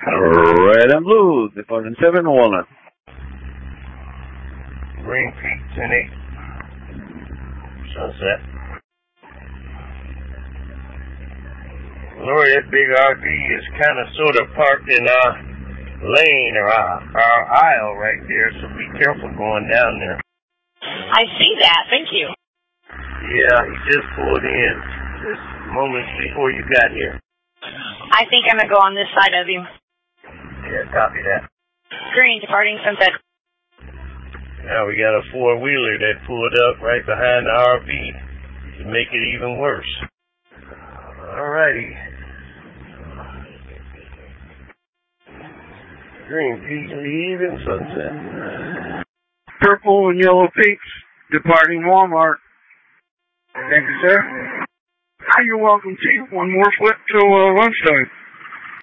Red and blue, departing 7 Walnut. Green Peak 10-8. Sunset. Lord, that big RV is kind of sort of parked in our lane or our aisle right there, so be careful going down there. I see that. Thank you. Yeah, he just pulled in just moments before you got here. I think I'm going to go on this side of you. Yeah, copy that. Green, departing Sunset. Now we got a four-wheeler that pulled up right behind the RV to make it even worse. Alrighty. Green Peak leaving Sunset. Purple and yellow peaks, departing Walmart. Thank you, sir. You're welcome, Chief. One more flip till lunchtime.